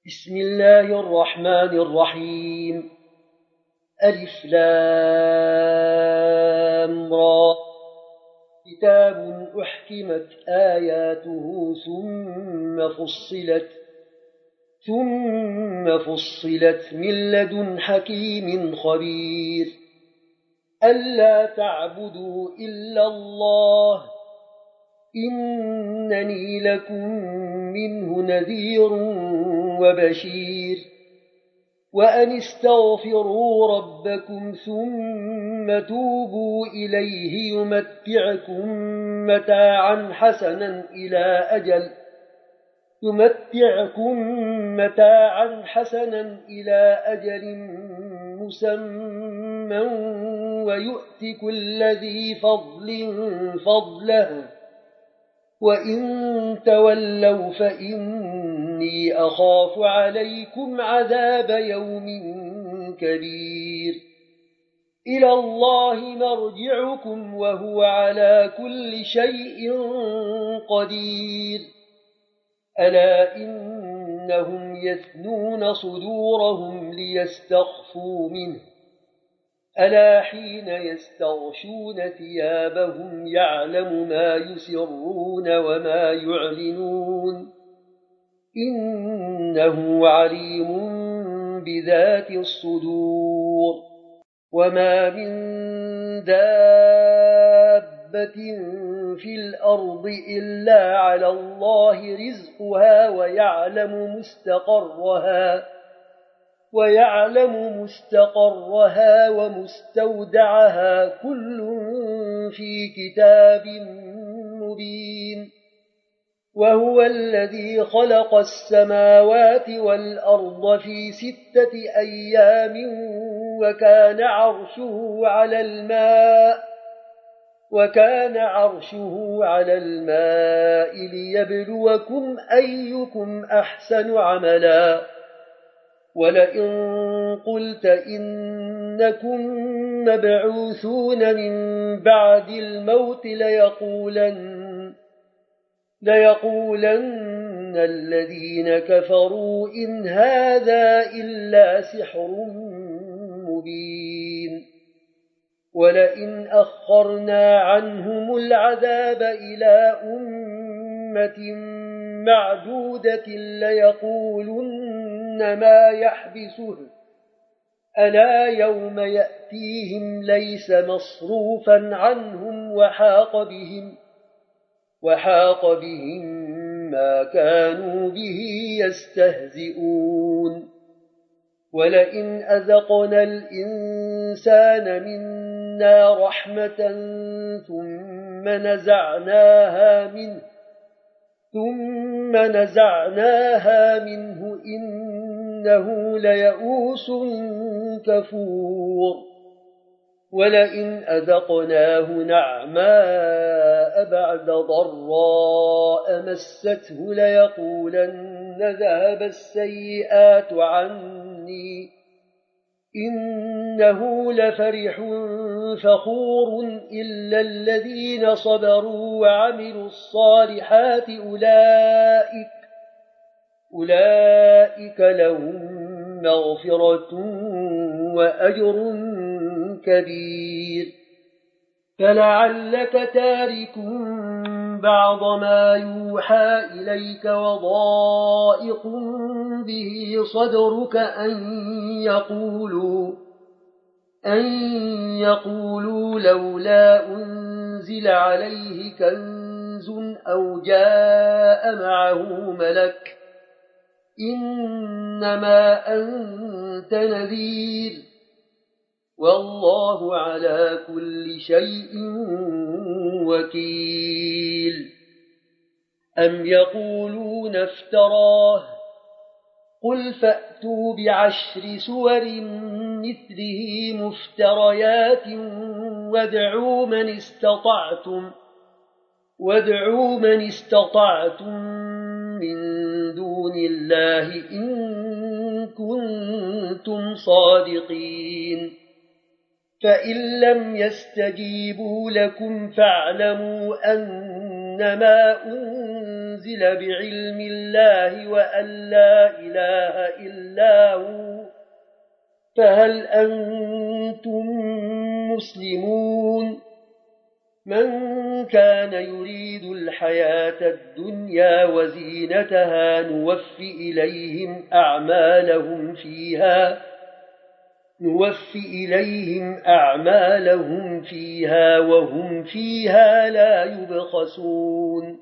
بسم الله الرحمن الرحيم. ألف لام را. كتاب أحكمت آياته ثم فصلت من لدن حكيم خبير. ألا تعبدوا إلا الله إنني لكم منه نذير وبشير. وأن استغفروا ربكم ثم توبوا إليه يمتعكم متاعا حسنا إلى أجل مسمى ويؤت كل ذي فضل فضله وإن تولوا فإني أخاف عليكم عذاب يوم كبير. إلى الله مرجعكم وهو على كل شيء قدير. ألا إنهم يثنون صدورهم ليستخفوا منه ألا حين يستغشون ثيابهم يعلم ما يسرون وما يعلنون إنه عليم بذات الصدور. وما من دابة في الأرض إلا على الله رزقها ويعلم مستقرها ومستودعها كل في كتاب مبين. وهو الذي خلق السماوات والأرض في 6 أيام وكان عرشه على الماء ليبلوكم أيكم أحسن عملا. ولئن قلت إنكم مبعوثون من بعد الموت ليقولن الذين كفروا إن هذا إلا سحر مبين. ولئن أخرنا عنهم العذاب إلى أمة معدودة ليقولن ما يحبسه ألا يوم يأتيهم ليس مصروفا عنهم وحاق بهم ما كانوا به يستهزئون. ولئن أذقنا الإنسان منا رحمة ثم نزعناها منه إنه ليئوس كفور. ولئن أذقناه نعماء بعد ضراء مسته ليقولن ذهب السيئات عني إنه لفرح فخور. إلا الذين صبروا وعملوا الصالحات أولئك لهم مغفرة وأجر كبير. فلعلك تارك بعض ما يوحى إليك وضائق به صدرك أن يقولوا لولا أنزل عليه كنز أو جاء معه ملك إنما أنت نذير والله على كل شيء وكيل. أم يقولون افتراه قل فأتوا ب10 سور مثله مفتريات وادعوا من استطعتم من دون الله إن كنتم صادقين. فإن لم يستجيبوا لكم فاعلموا أن إنما أنزل بعلم الله وأن لا إله إلا هو فهل أنتم مسلمون من كان يريد الحياة الدنيا وزينتها نوفي إليهم أعمالهم فيها وهم فيها لا يبخسون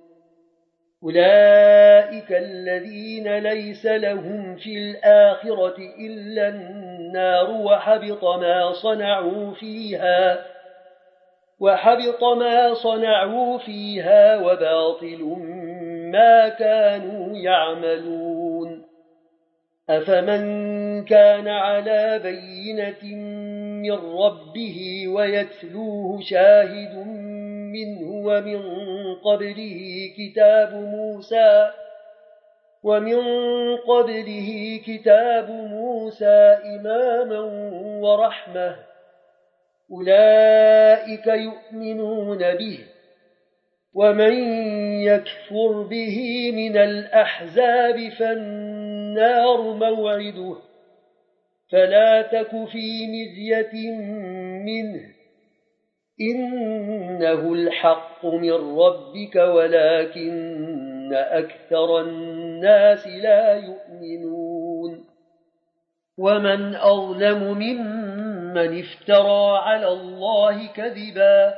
أولئك الذين ليس لهم في الآخرة إلا النار وحبط ما صنعوا فيها وباطل ما كانوا يعملون أفمن كان على بينة من ربه ويتلوه شاهد منه ومن قبله كتاب موسى إماما ورحمة أولئك يؤمنون به ومن يكفر به من الأحزاب فالنار موعده فلا تك في مرية منه إنه الحق من ربك ولكن أكثر الناس لا يؤمنون ومن أظلم ممن افترى على الله كذبا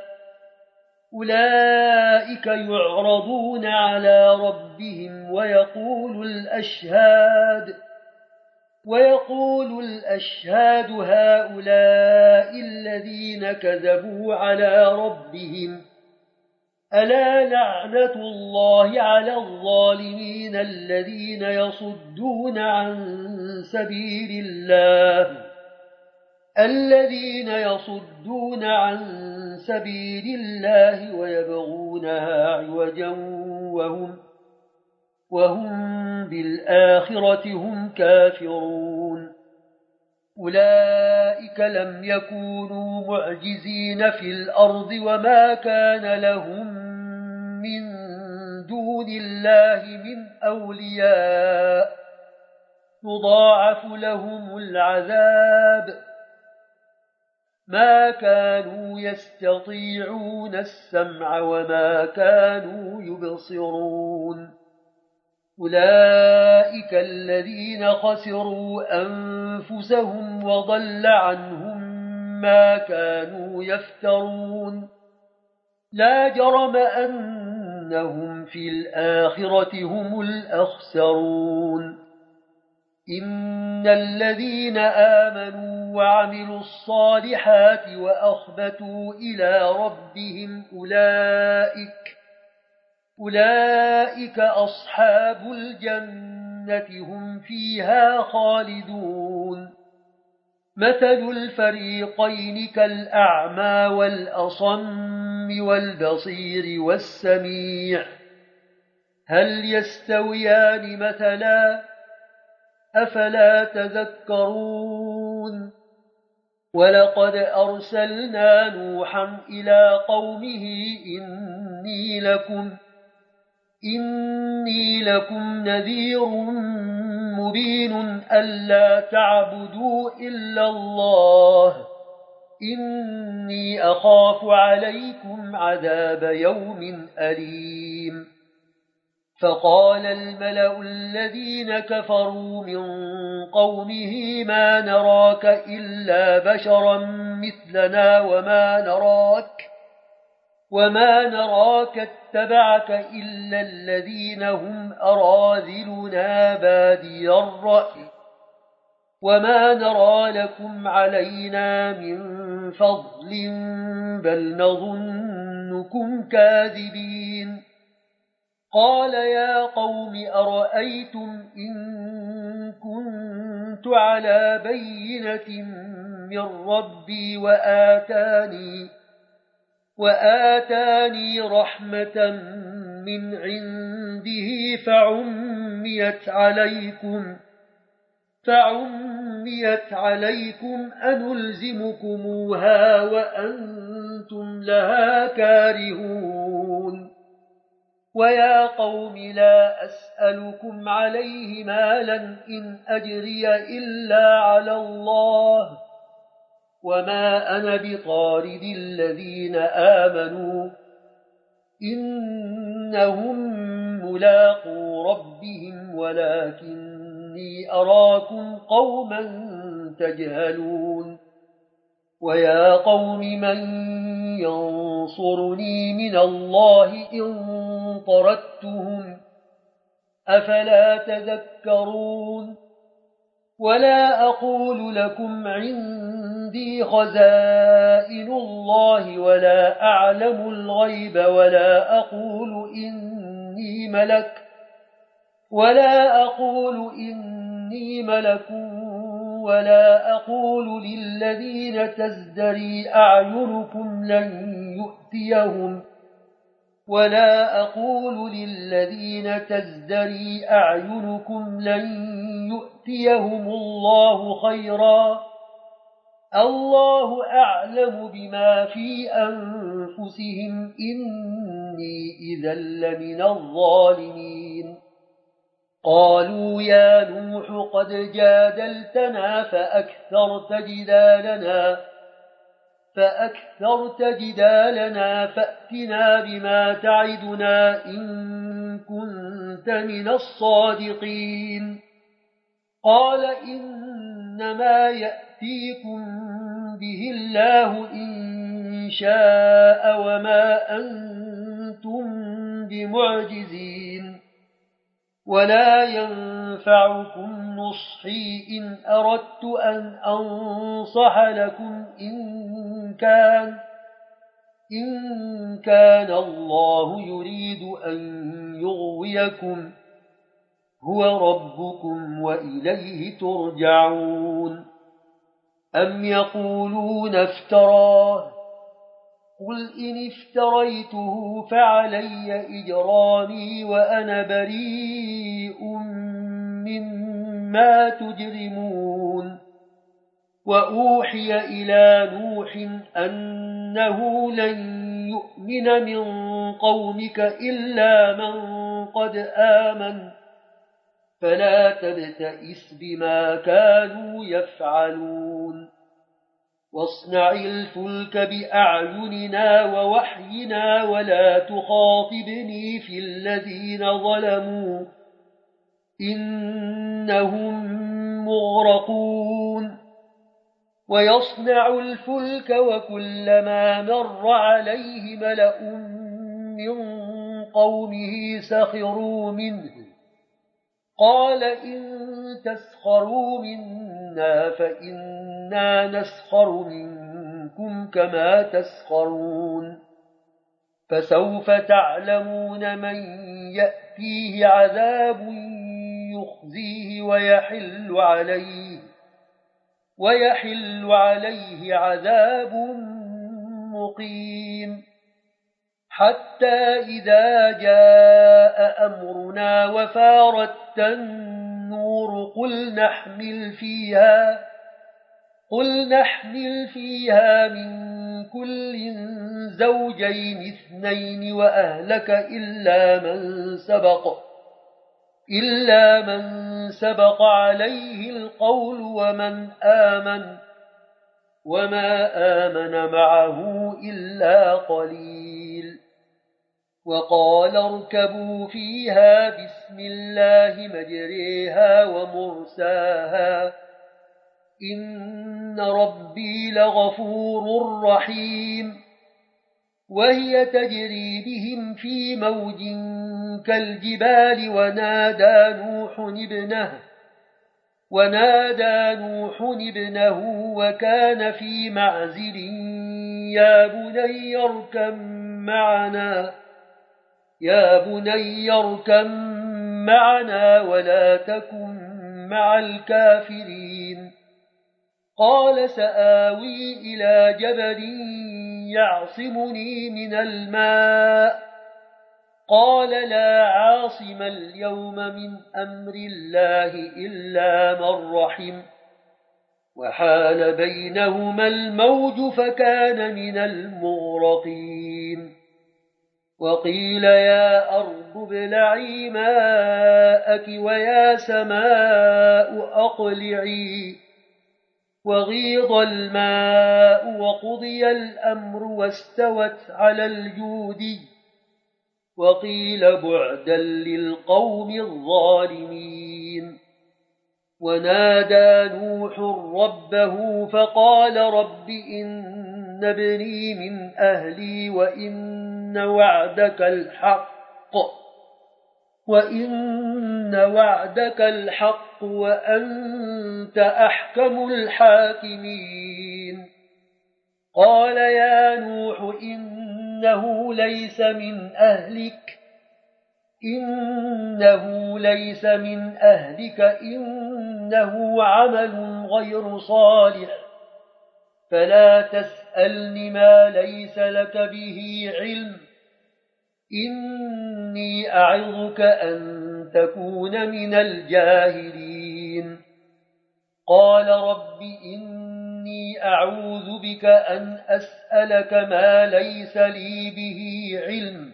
أولئك يعرضون على ربهم ويقول الأشهاد هؤلاء الذين كذبوا على ربهم ألا لعنة الله على الظالمين الذين يصدون عن سبيل الله ويبغونها عوجا وهم بالآخرة هم كافرون أولئك لم يكونوا معجزين في الأرض وما كان لهم من دون الله من أولياء يضاعف لهم العذاب ما كانوا يستطيعون السمع وما كانوا يبصرون أولئك الذين خسروا أنفسهم وضل عنهم ما كانوا يفترون لا جرم أنهم في الآخرة هم الأخسرون إن الذين آمنوا وعملوا الصالحات وأخبتوا إلى ربهم أولئك أصحاب الجنة هم فيها خالدون مثل الفريقين كالأعمى والأصم والبصير والسميع هل يستويان مثلا أفلا تذكرون ولقد أرسلنا نوحا إلى قومه إني لكم نذير مبين ألا تعبدوا إلا الله إني أخاف عليكم عذاب يوم أليم فقال الملأ الذين كفروا من قومه ما نراك إلا بشرا مثلنا وما نراك اتبعك إلا الذين هم أراذلنا بادي الرأي وما نرى لكم علينا من فضل بل نظنكم كاذبين قال يا قوم أرأيتم إن كنت على بينة من ربي وآتاني رحمة من عنده فعميت عليكم أنلزمكموها وأنتم لها كارهون ويا قوم لا أسألكم عليه مالا إن أجري إلا على الله وما أنا بطارد الذين آمنوا إنهم ملاقو ربهم ولكني أراكم قوما تجهلون ويا قوم من ينصرني من الله إن طردتهم أفلا تذكرون ولا أقول لكم عندي خزائن الله ولا أعلم الغيب ولا أقول إني ملك ولا أقول للذين تزدري أعينكم لن يؤتيهم الله خيرا الله أعلم بما في أنفسهم إني إذا لمن الظالمين قالوا يا نوح قد جادلتنا فأكثرت جدالنا فأتنا بما تعدنا إن كنت من الصادقين قال إنما يأتيكم به الله إن شاء وما أنتم بمعجزين ولا ينفعكم نصحي إن أردت أن أنصح لكم إن كان الله يريد أن يغويكم هو ربكم وإليه ترجعون أم يقولون افتراه قل إن افتريته فعلي إجرامي وأنا بريء مما تجرمون وأوحي إلى نوح أنه لن يؤمن من قومك إلا من قد آمن فلا تبتئس بما كانوا يفعلون واصنع الفلك بأعيننا ووحينا ولا تخاطبني في الذين ظلموا إنهم مغرقون ويصنع الفلك وكلما مر عليه ملأ من قومه سخروا منه قال إن تسخروا منا فإنا نسخر منكم كما تسخرون فسوف تعلمون من يأتيه عذاب يخزيه ويحل عليه عذاب مقيم حتى إذا جاء أمرنا وفارت النور قل نحمل فيها من كل زوجين اثنين وأهلك إلا من سبق عليه القول ومن آمن وما آمن معه إلا قليل وقال اركبوا فيها بسم الله مجريها ومرساها إن ربي لغفور رحيم وهي تجري بهم في موج كالجبال ونادى نوح ابنه وكان في معزل يا بني اركب معنا ولا تكن مع الكافرين قال سآوي إلى جبل يعصمني من الماء قال لا عاصم اليوم من أمر الله إلا من رحم وحال بينهما الموج فكان من المغرقين وقيل يا أرض ابلعي ماءك ويا سماء أقلعي وغيض الماء وقضي الأمر واستوت على الجود وقيل بعدا للقوم الظالمين ونادى نوح ربه فقال رب إن ابني من أهلي وإن وعدك الحق وأنت أحكم الحاكمين قال يا نوح إنه ليس من أهلك إنه عمل غير صالح فلا تسألني ما ليس لك به علم إني أعظك أن تكون من الجاهلين قال رب إني أعوذ بك أن أسألك ما ليس لي به علم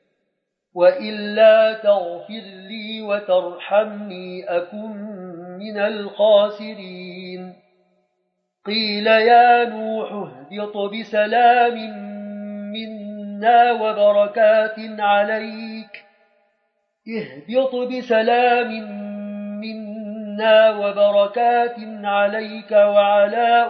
وإلا تغفر لي وترحمني أكن من الخاسرين قيل يا نوح اهبط بسلام منا وبركات عليك وعلى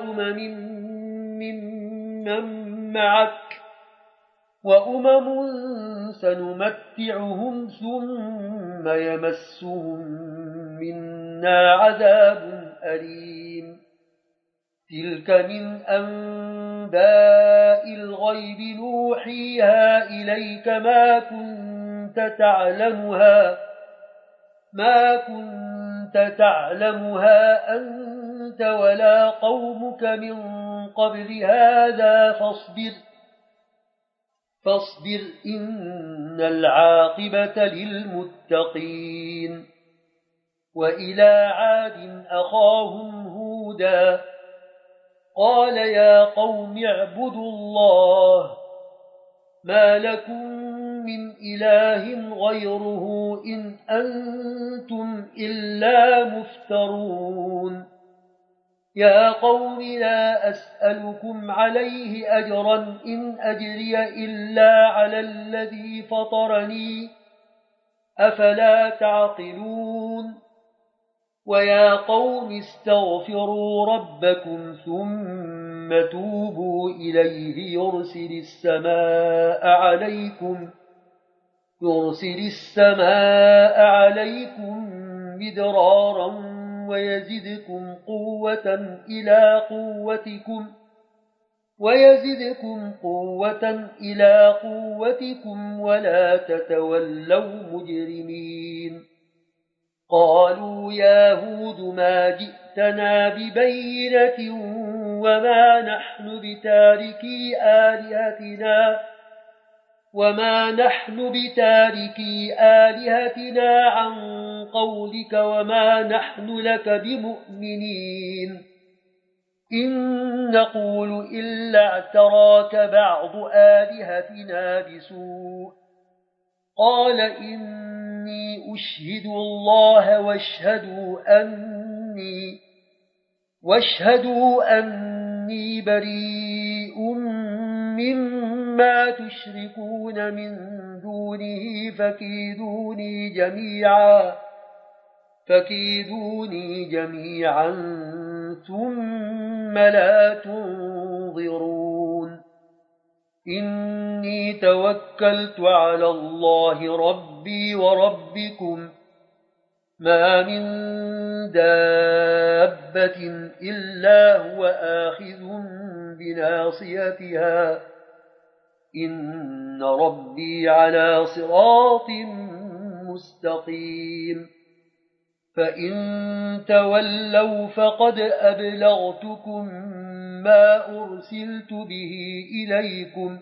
ممن معك وأمم سنمتعهم ثم يمسهم منا عذاب أليم تلك من أنباء الغيب نوحيها إليك ما كنت تعلمها أنت ولا قومك من قبل هذا فاصبر إن العاقبة للمتقين وإلى عاد أخاهم هودا قال يا قوم اعبدوا الله ما لكم من إله غيره إن أنتم إلا مفترون يا قوم لا أسألكم عليه أجرا إن أجري إلا على الذي فطرني أفلا تعقلون ويا قوم استغفروا ربكم ثم توبوا إليه يرسل السماء عليكم مدرارا ويزدكم قوة إلى قوتكم ولا تتولوا مجرمين قالوا يا هود ما جئتنا ببينة وما نحن بتاركي آلهتنا عن قولك وما نحن لك بمؤمنين إن نقول إلا اعتراك بعض آلهتنا بسوء قال إني أشهد الله واشهدوا أني بريء مما تشركون من دونه فكيدوني جميعا ثم لا تنظرون إني توكلت على الله ربي وربكم ما من دابة إلا هو آخذ بناصيتها إن ربي على صراط مستقيم فإن تولوا فقد أبلغتكم ما أرسلت به إليكم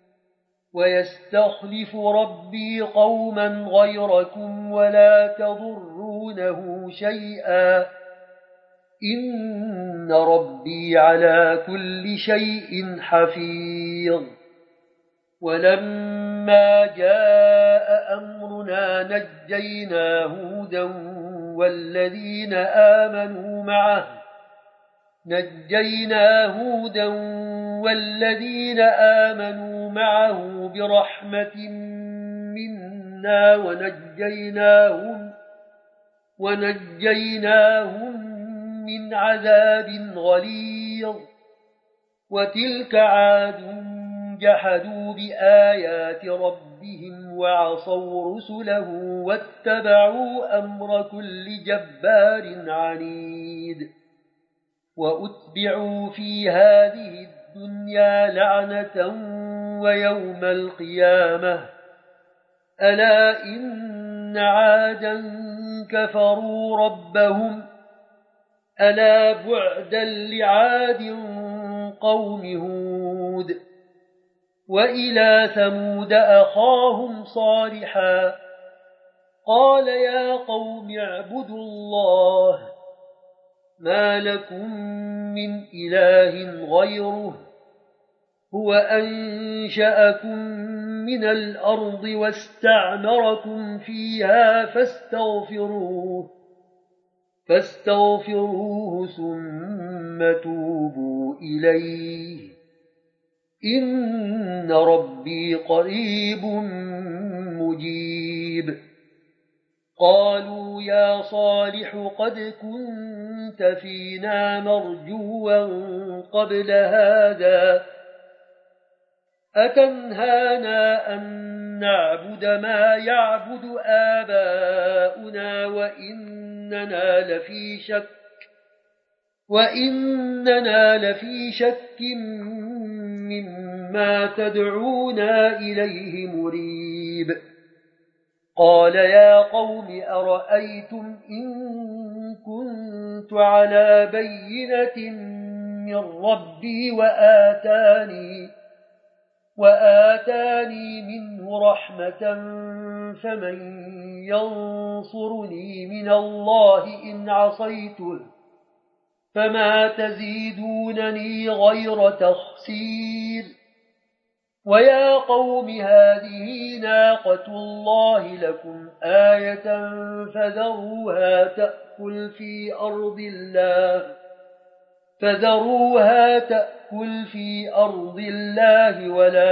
ويستخلف ربي قوما غيركم ولا تضرونه شيئا إن ربي على كل شيء حفيظ ولما جاء أمرنا نجينا هودا والذين آمنوا معه برحمة منا ونجيناهم من عذاب غليظ. وتلك عاد جحدوا بآيات ربهم وعصوا رسله واتبعوا أمر كل جبار عنيد. وأتبعوا في هذه الدنيا لعنة ويوم القيامة ألا إن عادا كفروا ربهم ألا بعدا لعاد قوم هود. وإلى ثمود أخاهم صالحا قال يا قوم اعبدوا الله ما لكم من إله غيره هو أنشأكم من الأرض واستعمركم فيها فاستغفروه ثم توبوا إليه إن ربي قريب مجيب. قالوا يا صالح قد كنت فينا مرجوا قبل هذا أتنهانا أن نعبد ما يعبد آباؤنا وإننا لفي شك مما تدعونا إليه مريب. قال يا قوم أرأيتم إن كنت على بينة من ربي وآتاني منه رحمة فمن ينصرني من الله إن عصيته فما تزيدونني غير تخسير. ويا قوم هذه ناقة الله لكم آية فذروها تأكل في أرض الله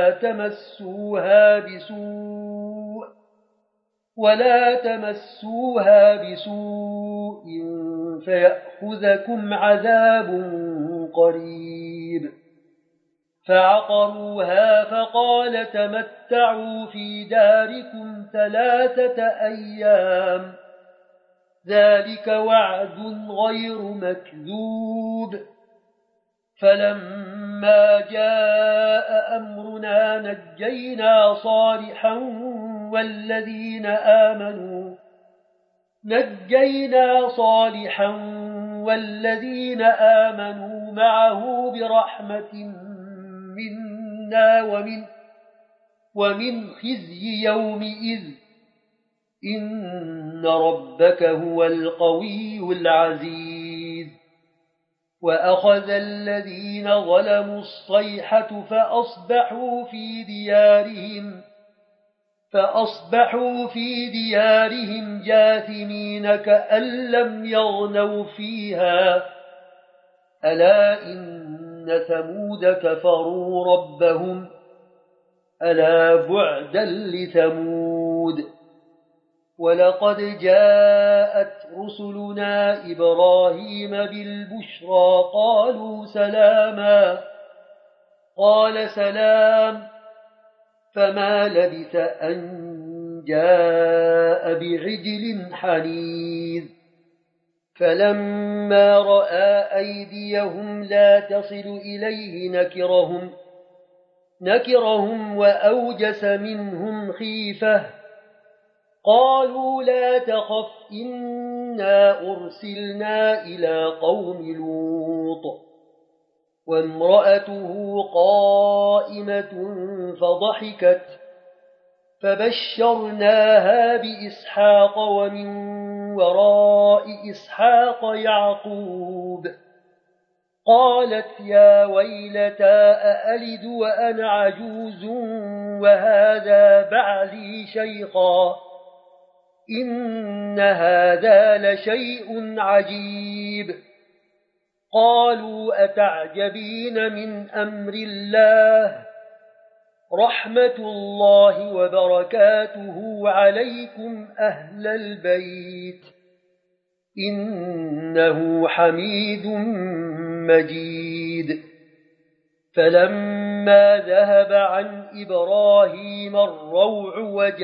ولا تمسوها بسوء فيأخذكم عذاب قريب. فعقروها فقال تمتعوا في داركم 3 أيام ذلك وعد غير مكذوب. فلما جاء أمرنا نجينا صالحا والذين آمنوا معه برحمة منا ومن خزي يومئذ إن ربك هو القوي العزيز. وأخذ الذين ظلموا الصيحة فأصبحوا في ديارهم جاثمين كأن لم يغنوا فيها ألا إن ثمود كفروا ربهم ألا بعدا لثمود. ولقد جاءت رسلنا إبراهيم بالبشرى قالوا سلاما قال سلام فما لبث أن جاء بعجل حنيذ. فلما رأى أيديهم لا تصل إليه نكرهم وأوجس منهم خيفة قالوا لا تخف إنا أرسلنا إلى قوم لوط وامرأته قائمة فضحكت فبشرناها بإسحاق ومن وراء إسحاق يعقوب قالت يا ويلتى أألد وأنا عجوز وهذا بعلي شيخا إن هذا لشيء عجيب قالوا أتعجبين من أمر الله رحمة الله وبركاته عليكم أهل البيت إنه حميد مجيد فلما ذهب عن إبراهيم الروع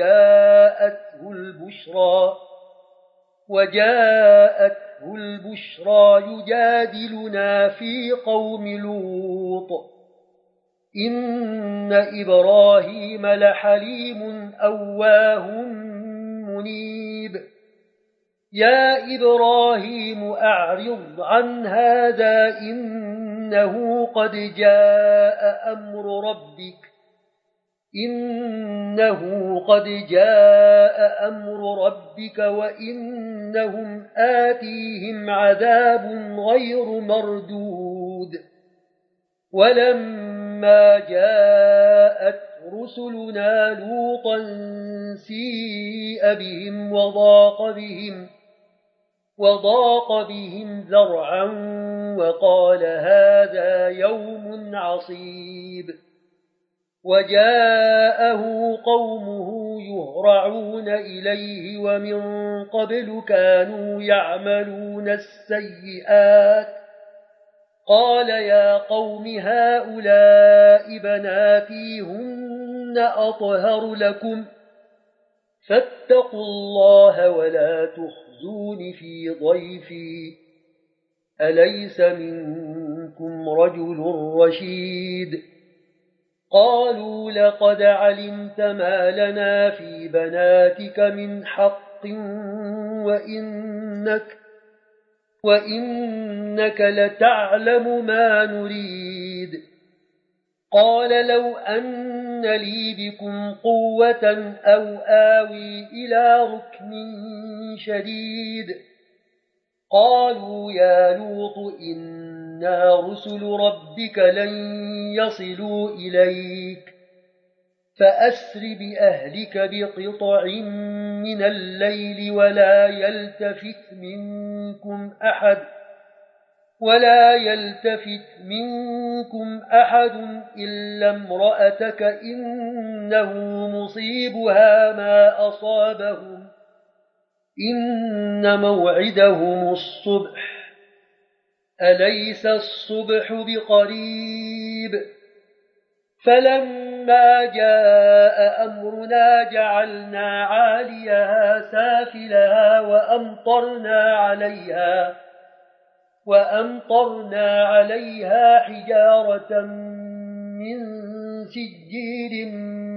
وجاءته البشرى يجادلنا في قوم لوط إن إبراهيم لحليم أواه منيب يا إبراهيم أعرض عن هذا إنه قد جاء أمر ربك وإنهم آتيهم عذاب غير مردود ولما جاءت رسلنا لوطا سيء بهم وضاق بهم ذرعا وقال هذا يوم عصيب وجاءه قومه يهرعون إليه ومن قبل كانوا يعملون السيئات قال يا قوم هؤلاء بناتي هن أطهر لكم فاتقوا الله ولا تخزون في ضيفي أليس منكم رجل رشيد قالوا لقد علمت ما لنا في بناتك من حق وإنك لتعلم ما نريد قال لو أن لي بكم قوة أو آوي إلى ركن شديد قالوا يا لوط إنا رسل ربك لن يصلوا إليك فأسر بأهلك بقطع من الليل ولا يلتفت منكم أحد إلا امرأتك إنه مصيبها ما أصابهم إن موعدهم الصبح أليس الصبح بقريب فلما جاء أمرنا جعلنا عاليها سافلها وأمطرنا عليها حجارة من سجيل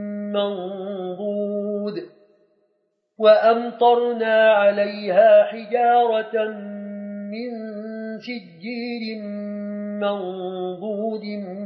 منضود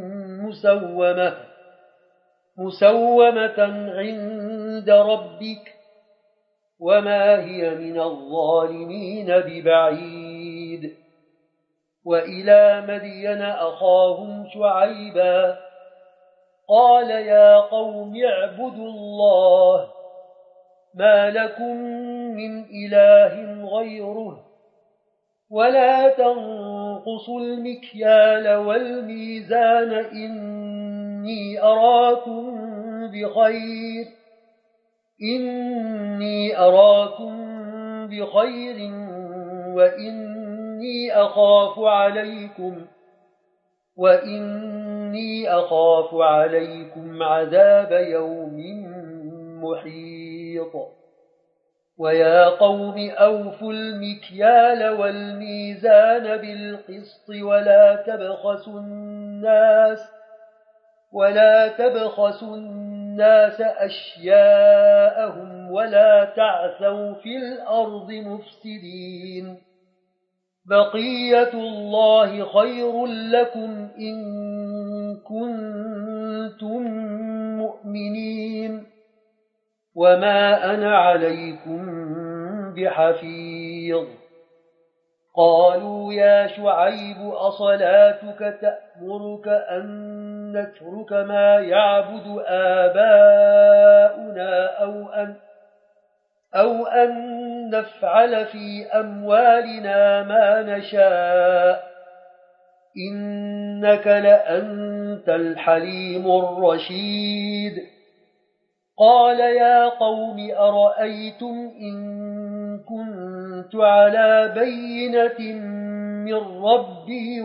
مسومة عند ربك وما هي من الظالمين ببعيد وإلى مدين أخاهم شعيبا قال يا قوم اعبدوا الله ما لكم من إله غيره ولا تنقصوا المكيال والميزان إني أراكم بخير وإني أخاف عليكم عذاب يوم محيط ويا قوم أوفوا المكيال والميزان بالقسط ولا تبخسوا الناس أشياءهم ولا تعثوا في الأرض مفسدين بقية الله خير لكم إن كنتم مؤمنين وما أنا عليكم بحفيظ قالوا يا شعيب أصلاتك تأمرك أن نترك ما يعبد آباؤنا أو أن نفعل في أموالنا ما نشاء إنك لأنت الحليم الرشيد قال يا قوم أرأيتم إن كنت على بينة من ربي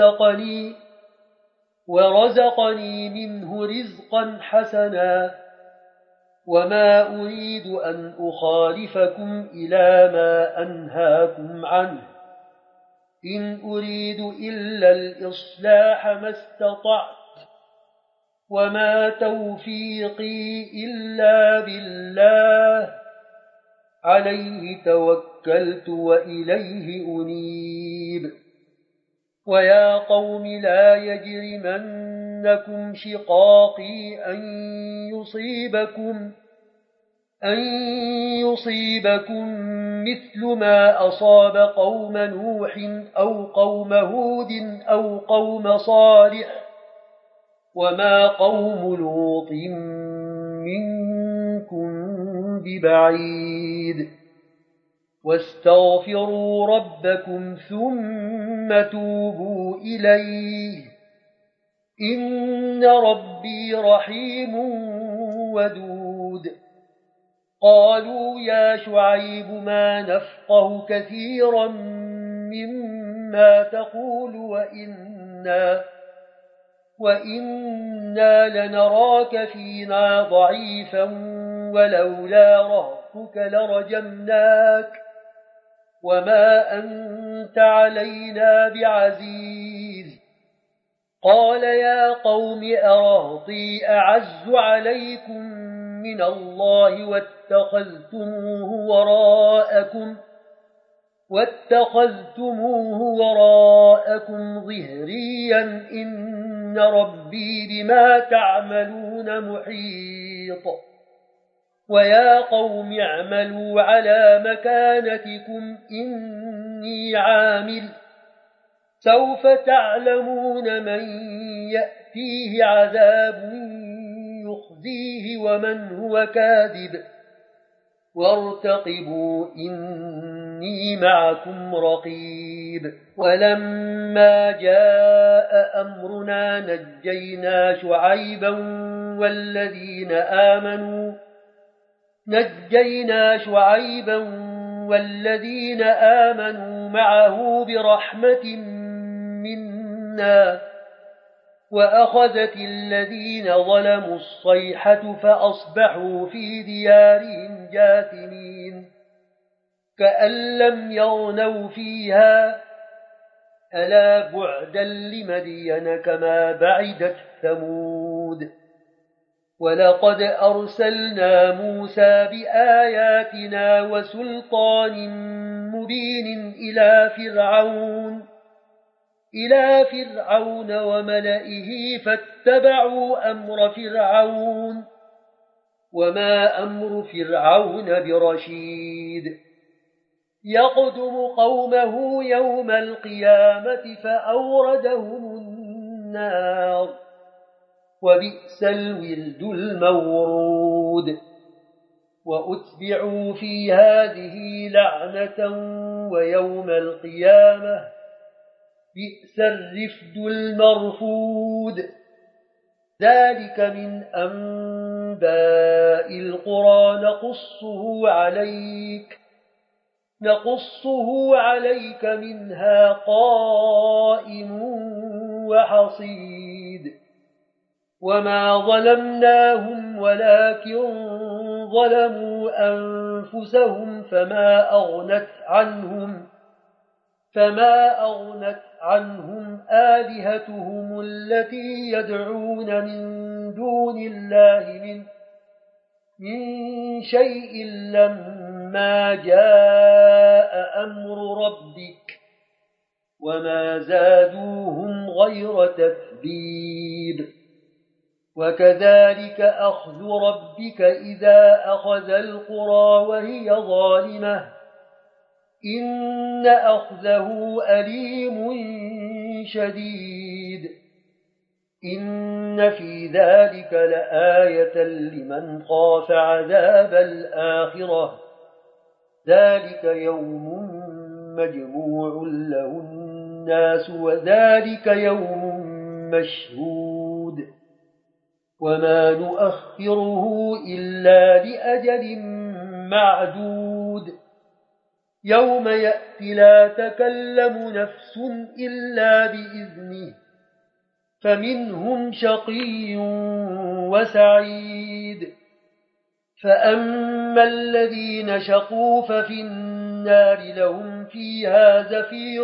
ورزقني منه رزقا حسنا وما أريد أن أخالفكم إلى ما أنهاكم عنه إن أريد إلا الإصلاح ما استطعت وما توفيقي إلا بالله عليه توكلت وإليه أنيب ويا قوم لا يجرمنكم شقاقي أن يصيبكم مثل ما أصاب قوم نوح أو قوم هود أو قوم صالح وما قوم لوط منكم ببعيد واستغفروا ربكم ثم توبوا إليه إن ربي رحيم ودود قالوا يا شعيب ما نفقه كثيرا مما تقول وإنا لنراك فينا ضعيفا ولولا رهطك لرجمناك وما أنت علينا بعزيز قال يا قوم أرهطي أعز عليكم من الله واتخذتموه وراءكم ظهريا إن ربي بما تعملون محيط ويا قوم اعملوا على مكانتكم إني عامل سوف تعلمون من يأتيه عذاب يخزيه ومن هو كاذب وارتقبوا إني معكم رقيب ولما جاء أمرنا نجينا شعيبا والذين آمنوا معه برحمة منا وأخذت الذين ظلموا الصيحة فأصبحوا في ديارهم جاثمين كأن لم يغنوا فيها ألا بعدا لمدين كما بعدت ثمود ولقد أرسلنا موسى بآياتنا وسلطان مبين إلى فرعون وملئه فاتبعوا أمر فرعون وما أمر فرعون برشيد يقدم قومه يوم القيامة فأوردهم النار وبئس الورد المورود وأتبعوا في هذه لعنة ويوم القيامة بئس الرفد المرفود ذلك من أنباء القرى نقصه عليك منها قائم وحصيد وما ظلمناهم ولكن ظلموا أنفسهم فما أغنت عنهم آلهتهم التي يدعون من دون الله من شيء لما جاء أمر ربك وما زادوهم غير تتبيب وكذلك أخذ ربك إذا أخذ القرى وهي ظالمة إن أخذه أليم شديد إن في ذلك لآية لمن خاف عذاب الآخرة ذلك يوم مجموع له الناس وذلك يوم مشهود وما نؤخره إلا لأجل معدود يوم يأتي لا تكلم نفس إلا بإذنه فمنهم شقي وسعيد فأما الذين شقوا ففي النار لهم فيها زفير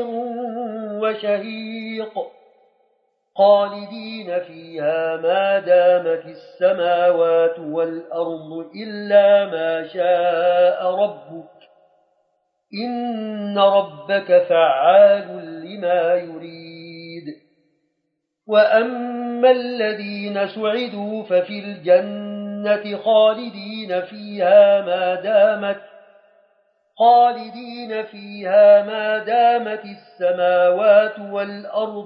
وشهيق خالدين فيها ما دامت السماوات والأرض إلا ما شاء ربك إن ربك فعال لما يريد وأما الذين سعدوا ففي الجنة خالدين فيها ما دامت السماوات والأرض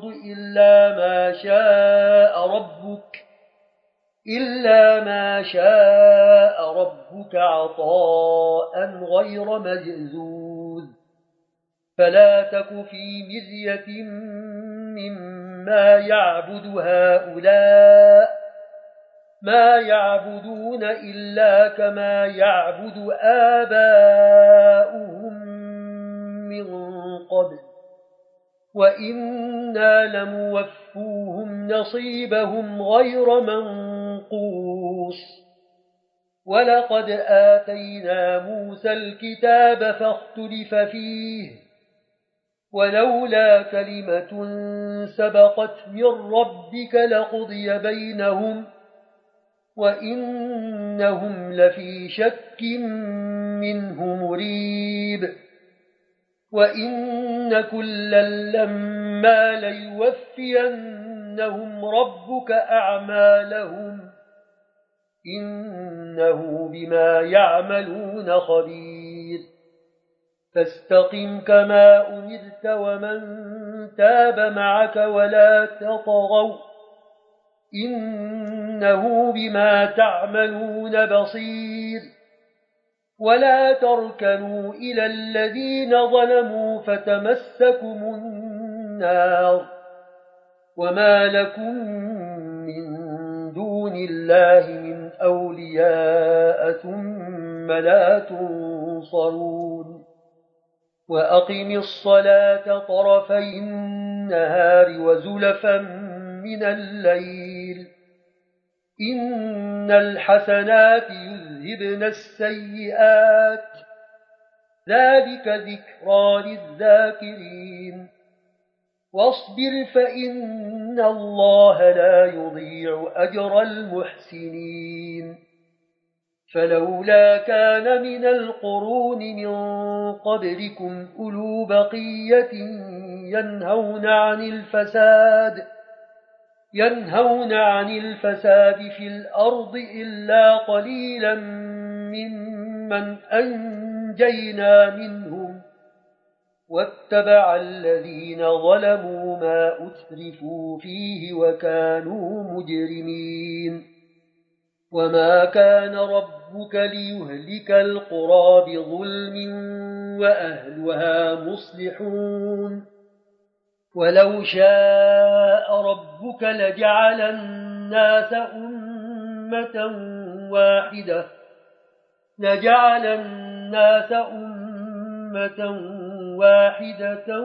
إلا ما شاء ربك عطاء غير مجزوز فلا تك في مرية مما يعبد هؤلاء ما يعبدون إلا كما يعبد آباؤهم من قبل وإنا لموفوهم نصيبهم غير منقوص ولقد آتينا موسى الكتاب فاختلف فيه ولولا كلمة سبقت من ربك لقضي بينهم وإنهم لفي شك منه مريب وإن كلا لما ليوفينهم ربك أعمالهم إنه بما يعملون خبير فاستقم كما أمرت ومن تاب معك ولا تطغوا إنه بما تعملون بصير ولا تركنوا إلى الذين ظلموا فتمسكم النار وما لكم من دون الله من أولياء ثم لا تنصرون وأقم الصلاة طرفي النهار وزلفا من الليل إن الحسنات يذهبن السيئات ذلك ذكرى للذاكرين واصبر فإن الله لا يضيع أجر المحسنين فلولا كان من القرون من قبلكم أولو بقية ينهون عن الفساد في الأرض إلا قليلا ممن أنجينا منهم واتبع الذين ظلموا ما أترفوا فيه وكانوا مجرمين وما كان ربك ليهلك القرى بظلم وأهلها مصلحون ولو شاء ربك لجعل الناس أمة واحدة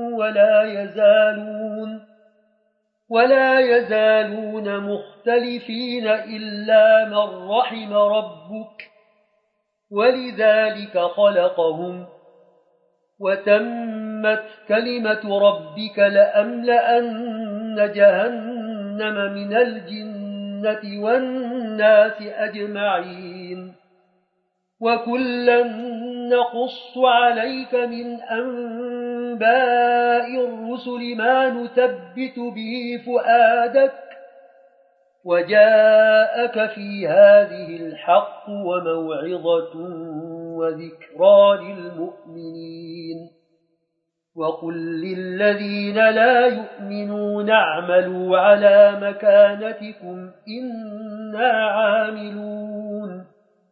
ولا يزالون مختلفين إلا من رحم ربك ولذلك خلقهم وتمت كلمة ربك لأملأن جهنم من الجنة والناس أجمعين وكلا نقص عليك من أنباء الرسل ما نثبت به فؤادك وجاءك في هذه الحق وموعظة وذكرى للمؤمنين وقل للذين لا يؤمنون اعملوا على مكانتكم إنا عاملون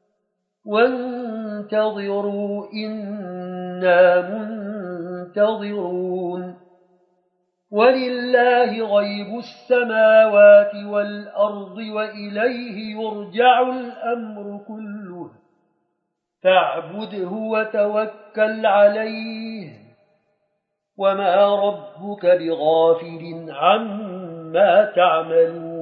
وانتظروا إنا منتظرون ولله غيب السماوات والأرض وإليه يرجع الأمر كله فاعبده وتوكل عليه وما ربك بغافل عما تعملون